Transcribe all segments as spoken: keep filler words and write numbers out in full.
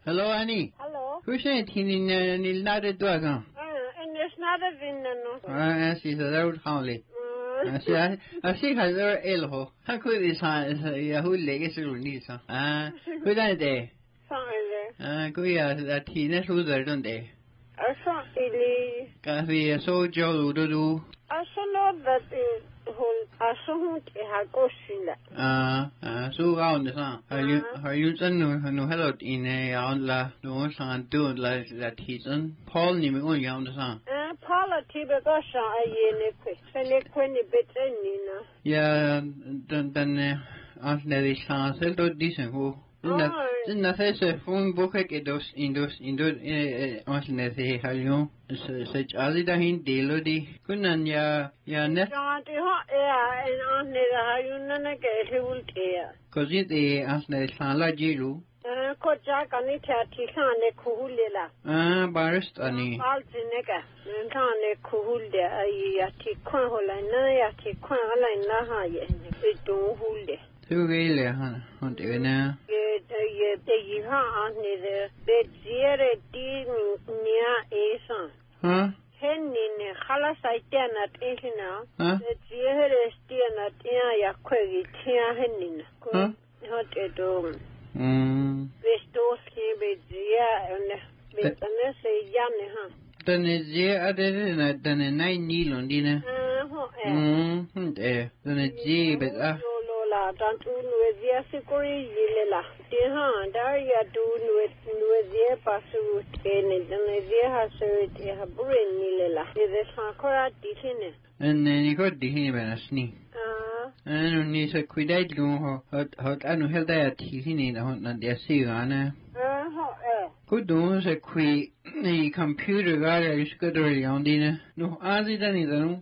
Hello, Annie. Hello. Who's saying Tini Nilnada Dwagan? And there's not a vinno. Ah, she's a road Howley. I see, I see her there, Elho. How could this Yahoo legacy Lisa? Ah, good day. Sorry. Ah, good, that Tina Susan, don't they? I saw it. Coffee, so Joe do. I saw know that it whole. I saw it had go sila. Ah, ah, so on the sun. Are you, are you done no hello in a on la, no son, do like that he's on Paul Nimi on the sun. Ah, Paula Tiba Gosha, I ye neque. Penny bit in Nina. Yeah, then, then, as there is a settled decent who. Didn't I say a phone book it those in those in those as they have you such as it a hint delody couldn't ya ya net and on the Hayuna get he will tear. Cause it as the Sala Jilu. Uh, Kojak and it had Tikan Kuhula. Ah, barist any. Altinega, and Tane Kuhulde, a Tikonhola, Naya Tikonhola, Naha, it don't hold it. Two really, huh? Hunt you now. The Yiha the Bedziere Din near Ason. Huh? Henning Halasaitan at Isina. Huh? The Ziere Stian at Ia Quagi Tia Henning. Huh? Not a dome. Hm. Bestoski Bedzia and Betanese Yanaha. Then is there other than a nine needle on dinner? Hm, there. Then a G, but ah. Don't with the Sikori Yilla. Deha, Daria do with Nuezia Pasu, and the has a brain Nilla. Is a Sakura Dihine. And then you got the him and a snee. Ah, and need a quidate go hot hot and held that he need a hunt and their sea Anna. uh, Good doings a qui a computer guy is good around dinner. No, as it any though.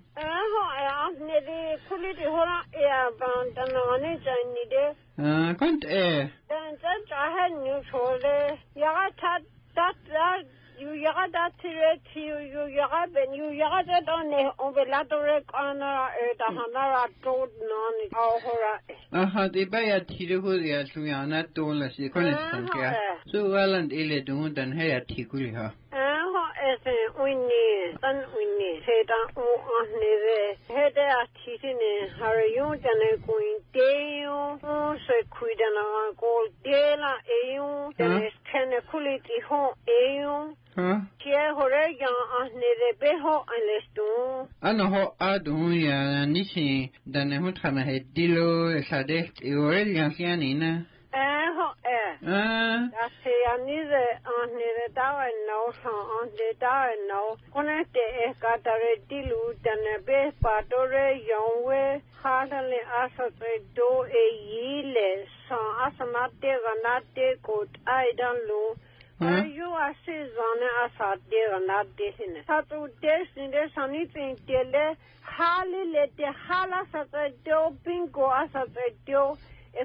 the quality horror air bound and on it, I need it. Ah, can't air. Then that I had new shoulder. Yata that that you yada that you you yada and you yada on the overlateral honor the Hanara told none our horror. Aha, they buy a Tiruria to Yana Dola, the Coniston. So well and ill don't and hair Tikuria. As a winnie, and winnie, said on the head at teaching in Harry and a queen Dale, so quid and a gold Dela, Ayon, and his ten a quality home Ayon. Huh? Here, Horegan on the Beho and Leston. I know how I do ya Nishi than a Hutana head Dilo, Sadet, Aurelian Sianina. Ah, Ah, that's a neither on the tower no, on the tower no. Connect the Ecatare Dilu than a best patore, young way, hardly as a do a yele, so as a not there, not there, good, I don't know. Are you a season as a dear not dating? Satu destin there's anything tele, Hali let the halas at a do, bingo as a do.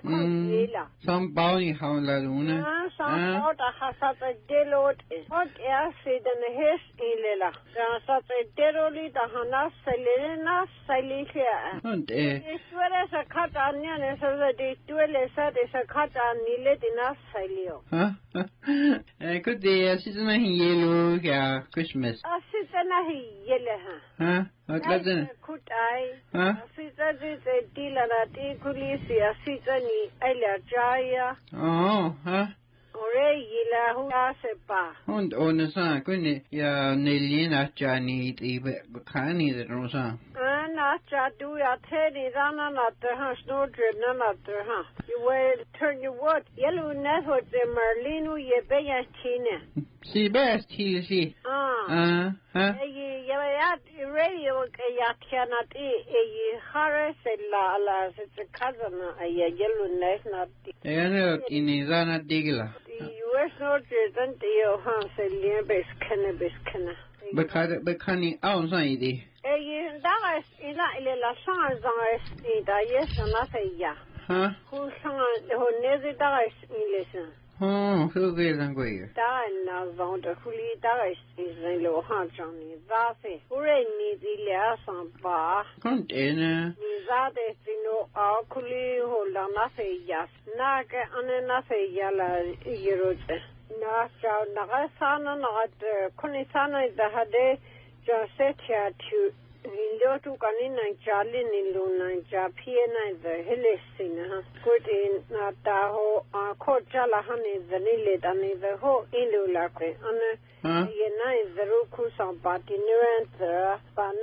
Some bounty howler, Luna. Some out a hazard a delot. What air said in the haste in Lila. Such a deroli the Hana Selena Salicia. It's where as a cut onion is that the duel said is a cut on Nilet in us Salio. Huh? Could the season yellow, yeah, Christmas. A season yellow. Huh? What doesn't could I? Huh? Caesar is a dealer at Eculicia, Caesar, Ella Jaya. Oh, huh? Ore yila who asepa. Und ohne Sa, kunne ja Nelina Jani, die Bekani, the Rosa. And after do ya teddy rana not the house, no dread, none of the huh. You will turn your wood, yellow network, the Merlino, ye bay and tina. See best, he see. Ah, uh, huh? Ye yat radio, ya cannot eat a Harris la la, it's a cousin, a yellow net, not the. I know in Izana Digla. U S not didn't you have a limbus cannabis canna. Bekani outside. Eh, that is la sans on a yes and nothing, ya. Huh? Who sang who never dies in listen. Oh, who will and where? Die now, the Huli dies is a low hunch on the Vafe. Hooray, need the liaison bar. Container. Nizade, you know, our Kuli hold on nothing, yes. Naga on a nothing yalla, Yerote. na sa na sana na kuni sana da hade jo setya tu Nindo tu kanina chali nilu na japie na the helesina ha kuti na ta ho kho chala hani zanile tani the ho ilula kwe ana ye na the ruku sam party nuance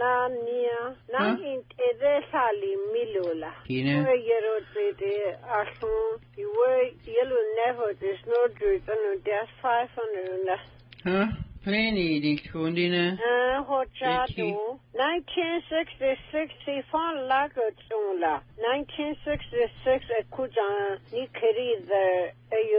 banania na in ede sali milula kine yero te asu you yellow never there's no truth and there's five hundred huh Plenty di kundina. Ah, hochado. nineteen sixty-six, si fan lago tula. nineteen sixty-six, kuja nikeri the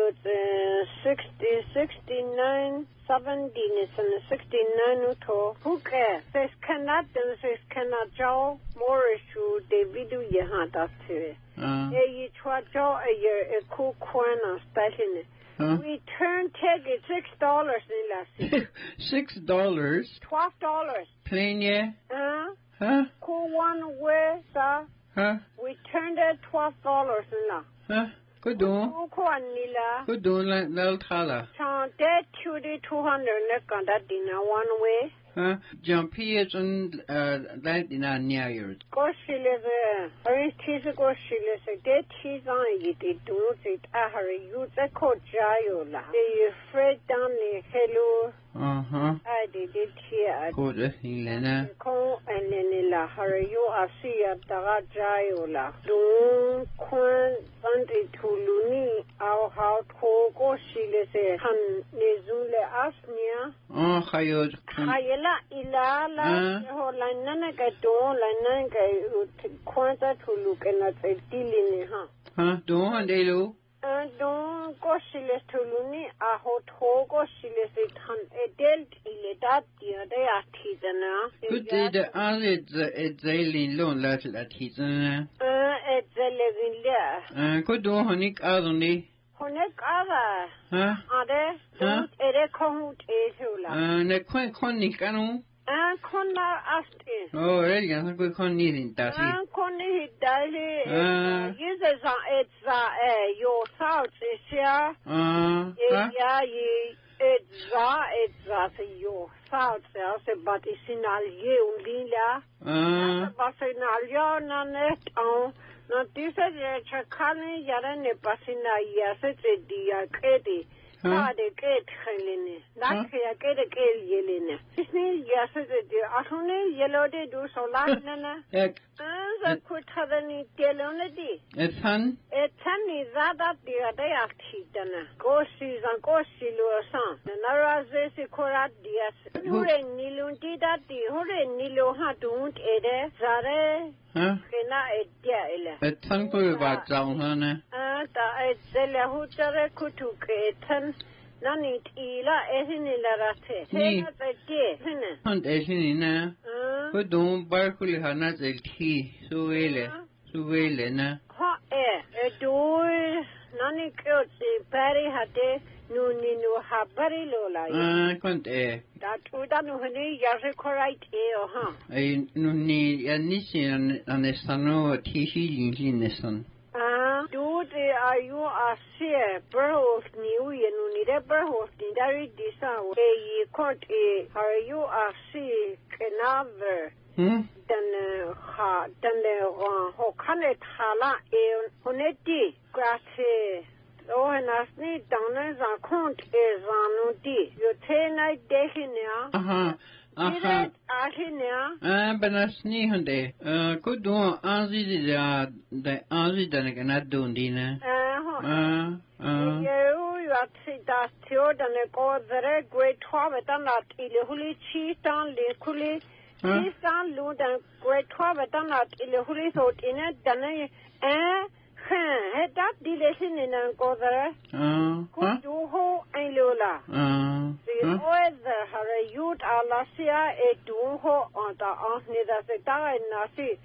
ayot sixty, sixty-nine, seventeen, and sixty-nine uto. Huke, says cannot, and says cannot jaw, Morris to Davidu Yahata to. Ah. A chwa jaw a year a cool corner special. Huh? We turn ticket six dollars in last Six dollars. Twelve dollars. Plain yeah. Uh Huh? cool one way sir. Huh? We turned it twelve dollars in la. Huh? Good doing. Cool one nila. Good doing like little thala. Chan dead two day two hundred neck on that dinner one way. Huh? Jump here and uh that in our near years. Go she live a orange cheese go she lives a dead cheese on it it do it a hurry use a coat jayola. They afraid down the hello. Uh huh. I did it here. Good Helena. Ko enenila harayo asia daga jayola dun kwan sandi tuluni au how ko shile se han nezule asnia Oh, hayod. hayela ilala ho lanana ka to lanana ka kwanta tulu kana tsilini ha Huh? Don't they do? Don Goshiles Tuluni, a hot ho Goshiles it han a delt illidat dia de artisana. Good day the other it's a loan last at his uh It's a living there. good do honey adonde. Honek Ava. Huh? Ade, don't ere kohut esula. Uh ne kwen konni kanu. And Kona asked it. Oh, really? I'm good konni in Tassi. And Koni Dali uses it's your thoughts is here. Uh Yeah, it's it's your thoughts, but it's in all you, Lila. Uh But in all your nanet on. Not this is a chakani yarane pasina, yes, it's a dear Katie. Not a gate, Helene. Not a gate, a gate, Yelena. Sisney, yes, it's a dear. Ahune, yellow, they do so like Nana. I could have any telonity. It's hun? A tiny that up the other actidana. Go sees and go see Luasan. And Arazes, a corat, yes. Hure Nilun did that the Hure Nilo had don't ede, Zare. Huh? Kena e dia ele. It's hun good about down, honey. Ah, ta e zele hutare kutu ke tan nani ila ehinila rate. Hena te die, hena. Hunt Eshinina. Ah. Good don't barkuli hanat el tea. So ele. So ele na. Ha e, e doi nani kyo si pari hate nuni nu habari lola. Ah, kunt eh. Dat uda nu hini yase korait e o ha. Ay nuni yanisi anestano tishi jinji nestan. Ah, du de ayu asie berhos niu ye nuni de berhos ni dari disa e yi kort e ayu asie kenaver. Hmm? Dan ha dan de ho kane thala e honeti grazie. Oh, and I need down as a count is on the you ten night dehinia. Aha. Aha. Ahinia. Ah, benasni hunde. Uh, good do anzi da the anzi da na dundina. Uh, Ah, ah. you are that theod and a go very great twelve and not illy cheese down liquidly. Cheese down loot and great twelve and not illy so in it than eh. Head that delation in and go there. Ah, Could do ho and Lola. ah. The weather had a youth alasia a do ho on the on neither the die nasi.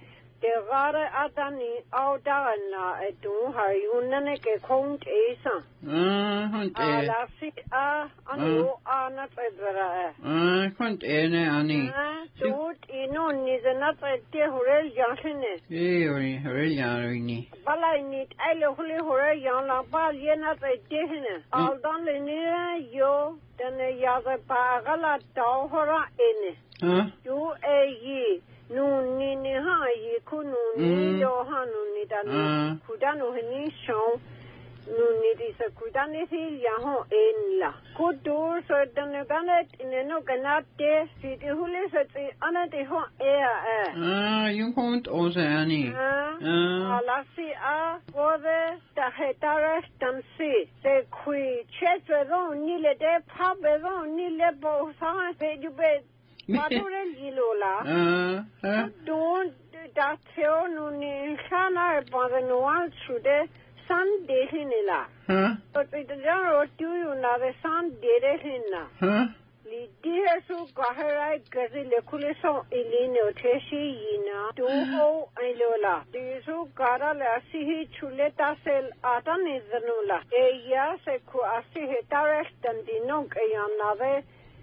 the Rada Atani, Audana, a do her Unanake Count Asa. Ah, hunt Ah, eh. la si ah, anu ah not a Ah, hunt eh, ne, Annie. Ah, do it in is another dear Horel Johnson. Eh, ori, ori, ori. But I need I look Horel Young, but you're not a dear. I'll done near you, then a Yaga Pagala Dawhora in it. Huh? You a ye. No, Nini Hai, Kunu, Nido Hanu, Nidano, Kudano, Nisho. No, it is a Kudanity Yaho in La. Good door, so the Ganet in a no cannot dare see the Hulis at the Anati Ho air. Ah, you won't also, Annie. Ah, Lassie, ah, for the Hetara Stancy. The Qui Chet on Nile de Pub on Nile Bosa, you bet. Madure Gilola. Uh, don't that tell no Nishana upon the Noan Sude, Sunday Hinilla. Huh? But with the general do you know the Sunday Hinna? Huh? Dear so Gahara Gazilla Kuliso Elino Teshi Yina, do ho Ilola. Do so Garala Sihi Chuleta Sel Atan is the Nula. A ya se ku asihe tarest and the nunk a another.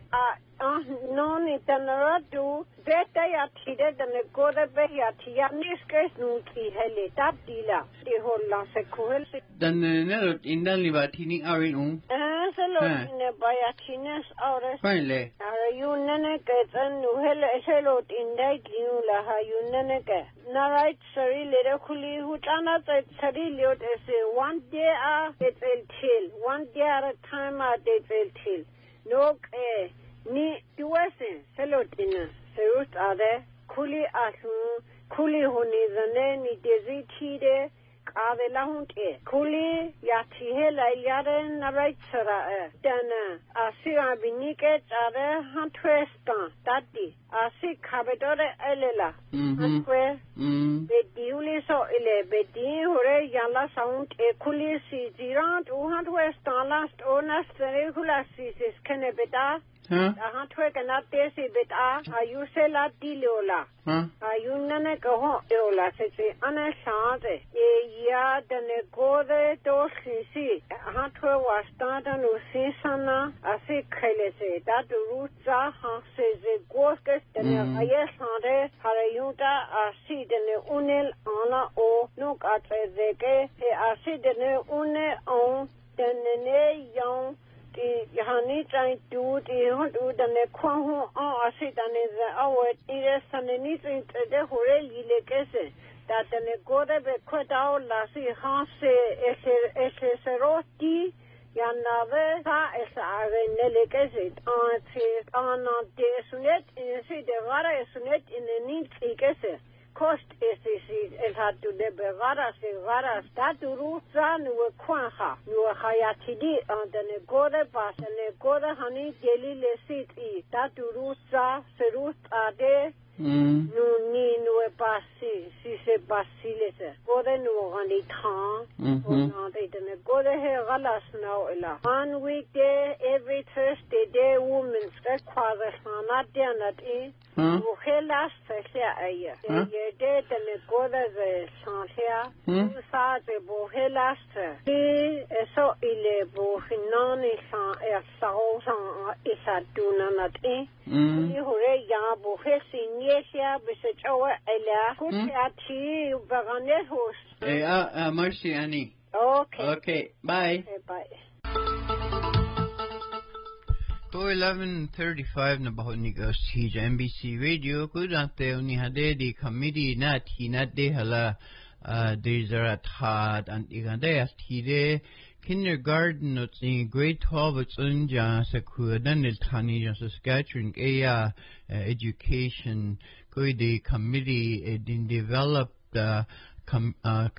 Ah, no, it's another two. Better yet, he did and a good bear. Yanis Nuki Heli, that dealer. The whole last sequel. Then another in the Livatini are in um. As a lot in a Bayatinas or a Finally. Are you Nanaka and Nuhela Eselot in that you la ha you Nanaka? Narite Sari Ledakuli, who cannot at Sariliot as a one day ah, it's a till. One day at a time at it's a till. No, eh. Ni duwasin selotina serut ade kuli asu kuli honi zane ni dezi tide kade lahunke kuli yati hela yare narai tsara e dana asi abinike tsare hantwestan tati asi kabedore elela hantwe bedi uli so ile bedi hore yala sound e kuli si zirant u hantwestan last onas tere kula si sis kene beta Huh? I tweak and not this bit. Ah, you say la diliola. Huh? Are you none go home? Eola says, Anashante. Ya, then a go there, those see. Hantwe was started to see sana. I say, Kelly, that the roots are, says the Gorkas, then a yes, Hande, Harayuta, I see the unil, Anna, or no, at the gay. I see the une on, then the young. The honey trying to the hunt and the Quahu are sit and is our ears and the needs into the Horeli legacy that the Goda be cut out Lassie Hanse Esseroti Yanave as a legacy on his on the sunet in the Rara sunet in the need legacy. Cost is it had to the Berara Sigara Statu Rusan were Quaha. You are Hayatidi on the Negoda Pass and Negoda Honey Jelly City. Statu Rusa, Serut Ade, Nuni no Bassi, Sise Basilis, Goda no on the town, or they didn't go to her Galas now. One weekday, every Thursday, day women's get quasi not there, not in. Mujeres se aya. Ye de le goda de santia. Usa de mujeres. Si eso ile buhinani san e sao san isa duna nati. Ni hore ya buhesi niesia bisechawa ela. Kusiati bagane hos. Eh, ah, Mercy Annie. Okay. Okay, bye. Okay, bye. To eleven thirty-five na bahon ni Ghost Hija M B C Radio kudante uni hade di committee na ti na de hala dezarat had and igande as tide kindergarten not in grade twelve it's unja sa kudan il tani ja Saskatchewan aya education ko the committee in develop the com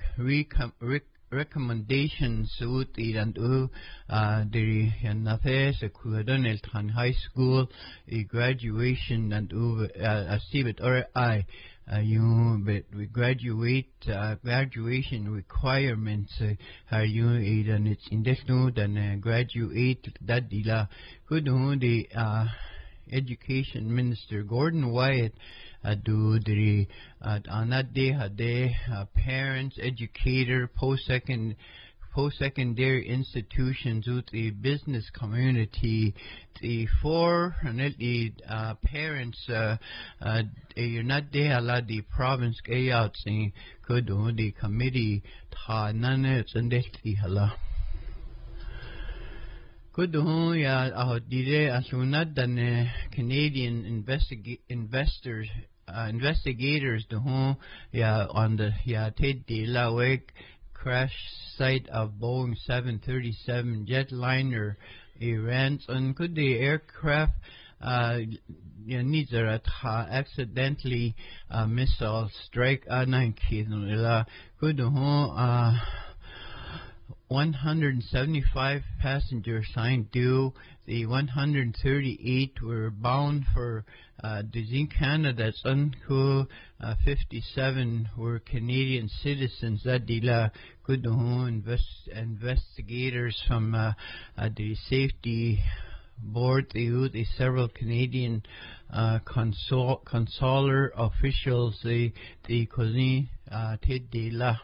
recommendations ut idan u the yanathe se kudan el tan high school a graduation and u asibet or I you but we graduate uh, graduation requirements are you idan it's indefinite and graduate that dila could the uh Education Minister Gordon Wyatt adu diri anade hade parents, educator, post-second post-secondary institutions with the business community, the four and the uh, parents uh, uh, you're not there the province kay out saying could the committee ta none it's and the hala could ya ah dire asunad dan Canadian investigate investors uh, investigators the ya on the ya ted de la week crash site of Boeing seven thirty-seven jetliner Iran and could the aircraft uh, needs a accidentally uh, missile strike a nine could uh one hundred seventy-five passengers signed due. The one hundred thirty-eight were bound for uh, Disney Canada. Unco uh, fifty-seven were Canadian citizens. That dila could invest investigators from uh, uh, the safety board. They used several Canadian uh, consul consular officials. The the cousin uh, Ted dila.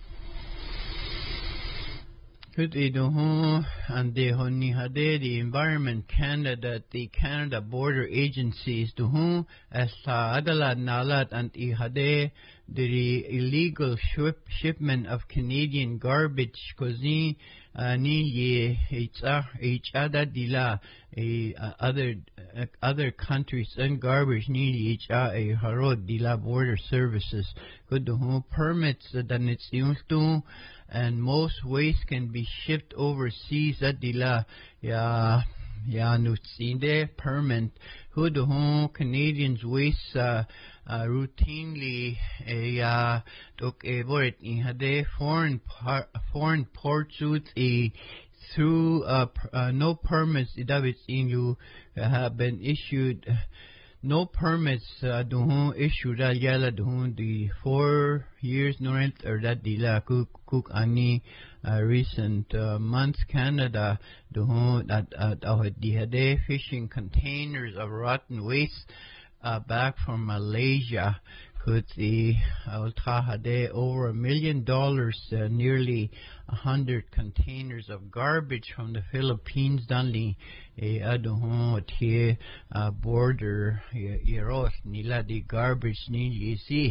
Could they do and the Honi Hade, the Environment Canada, the Canada Border Agencies, to whom as la Adalat Nalat and Ihade, the illegal ship, shipment of Canadian garbage, Kozi, ni ye each other dila, other other countries and garbage ni each a harod dila border services. Could the whom permits that it's used to. And most waste can be shipped overseas at dila ya ya nutsinde permit who the whole Canadians waste uh, uh, routinely a uh tok evort in hade foreign par foreign ports with a through uh, uh, no permits that in you uh, have been issued. No permits uh, duhun issued at yala duhun the four years norent or that dila cook cook ani uh, recent uh, months Canada duhun at at dihade fishing containers of rotten waste uh, back from Malaysia could the Altahade over a million dollars uh, nearly a hundred containers of garbage from the Philippines danli a aduhon tie border yeros nila di garbage ni yisi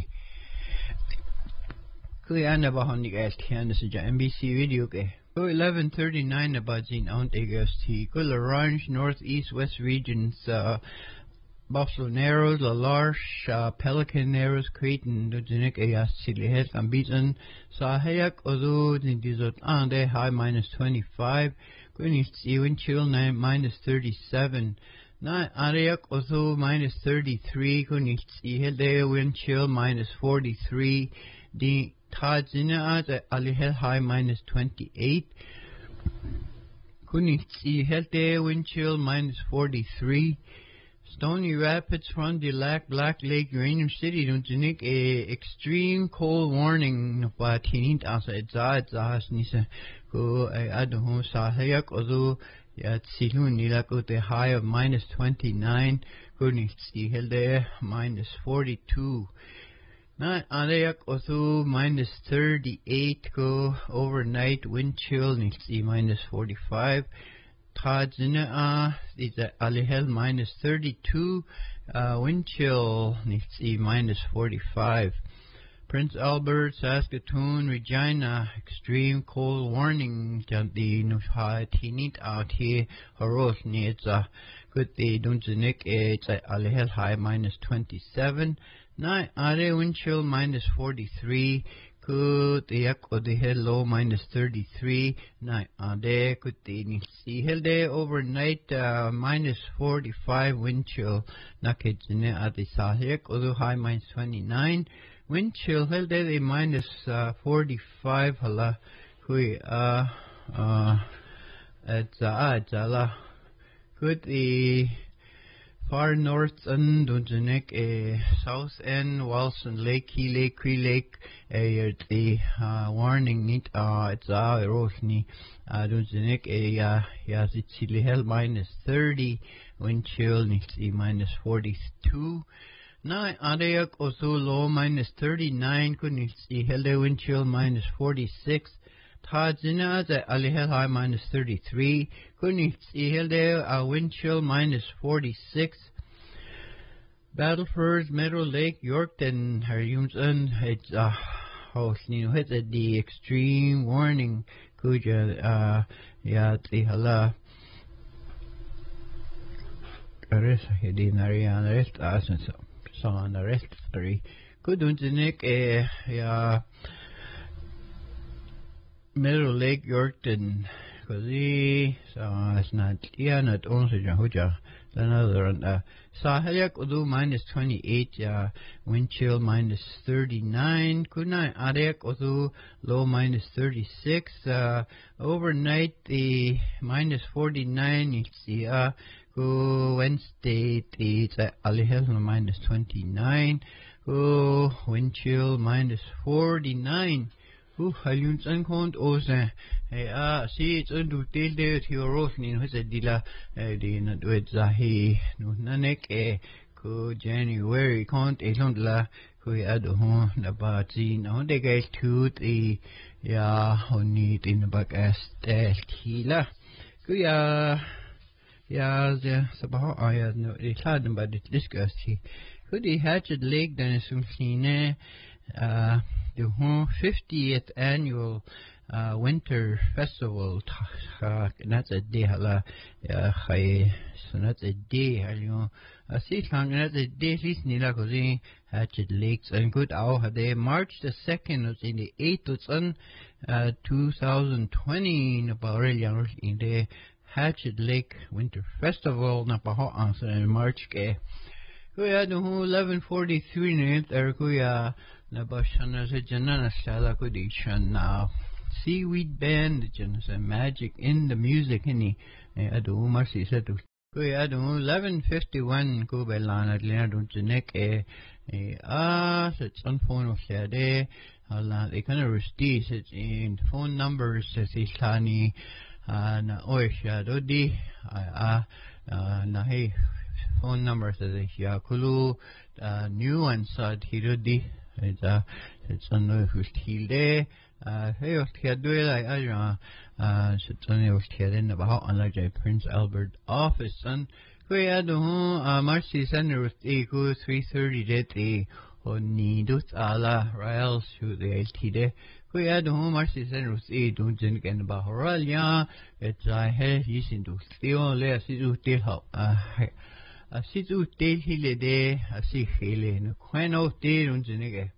kuyana bahon ni guys tiyan sa M B C video ke so eleven thirty-nine about zin aunt agasti kul orange northeast west regions uh, Buffalo Narrows, La Larche, uh, Pelican Narrows, Creighton, Dujinik, Ayas, Silihet, Ambitan, Sahayak, Ozu, Nindizot, Ande, high minus twenty-five, Queens, Ewan, Chill, nine, minus thirty-seven, Nine, Ariak, Ozu, minus thirty-three, Queens, Ehelde, Wind Chill, minus forty-three, Di Tadzina, Alihel, high minus twenty-eight, Queens, Ehelde, Wind Chill, minus forty-three, Stony Rapids, Fond du Lac, Black Lake, Uranium City, Dunjinik, a extreme cold warning. But Tinit asa edzad zahas nisa ko ay aduhon sahayak ozo yat silun nila ko the high of minus twenty-nine ko nitsi helde minus forty-two. Not anayak ozo minus thirty-eight ko overnight wind chill nitsi minus forty-five. Tadzina is Alihel minus thirty-two, uh, wind chill Nitsi minus forty-five. Prince Albert, Saskatoon, Regina, extreme cold warning. The Nufha Tinit out here, Horos Nitsa. Good the Dunjanik, it's Alihel high minus twenty-seven. Nine Are wind chill minus forty-three. Could the Yako the head low minus thirty-three. Night on day could the Nisi Hill day overnight uh, minus forty-five wind chill. Nakajine at the Sahik, although high minus twenty-nine. Wind chill Hill day the minus uh, forty-five. Hala Hui uh uh at Zala. Could the far north and Dungeonic, a south end, Walson Lake, Key Lake, Cree Lake, a the uh, warning it, uh, it's a Roshni, uh, Dungeonic, a, uh, yes, it's hell minus thirty, wind chill, Nixie minus forty-two. Now, Adayak also low minus thirty-nine, couldn't see hell wind chill minus forty-six. Tajina at Alihel high minus thirty-three. Couldn't see hell there a wind chill minus forty-six. Battleford, Meadow Lake, Yorkton, Harjumsen, it's uh, oh, you know, it's at the extreme warning. Could you, uh, yeah, the hala. Arrest, he didn't arrest us and so. So on the rest three. Couldn't Nick, eh, yeah. Meadow Lake, Yorkton, because he, so it's not, yeah, not only Jahuja, another, and, uh, Sahayak Udu minus twenty-eight, yeah, wind chill minus thirty-nine, good night, Adayak Udu low minus thirty-six, uh, overnight the minus forty-nine, it's the, uh, go Wednesday, it's uh, Alihel minus twenty-nine, go wind chill minus forty-nine. Who haluns uncount osa? Hey, ah, see, it's under tail there to your rosny, who's a dealer, the not with Zahi, no nanek, eh, co January count a londla, who had a home about the no, they get two, the ya, only in the back as the healer. Go ya, ya, the Sabah, I had no, they had them, but it's discussed. He could he hatchet leg than a sumsine, uh, the fiftieth annual uh, winter festival. Uh, that's a day, hala. So that's a day, you I see, that's a day. Least nila kozi Hatchet Lakes and good hour. They March the second, was in the eighth of sun, uh, two thousand twenty. In the in the Hatchet Lake Winter Festival. Na paho answer in March ke. Kuya do eleven forty three ne there kuya. Nabashana se janana shala kudishan now. Seaweed band, janasa magic in the music inni. Adu marsi satu. Kuya adu eleven fifty one kubelana Leonard Janek e e ah such on phone of shade. Allah they kind of rusty such in phone numbers says Islani na oisha dodi ah na hey phone number says yakulu new one sad hirodi. It's a, it's a new hilde. Uh, hey, was here do it like I uh, it's only was here in the Baha on like Prince Albert office son. We had the home, uh, Marcy Center with equal three thirty day the Honidut ala Rails shoot the L T day. We had the home, Marcy Center with a don't drink and Bahoralia. It's I have using to steal less to tell how. A situ tail hile de, a si hele, no queno tail on the nigger.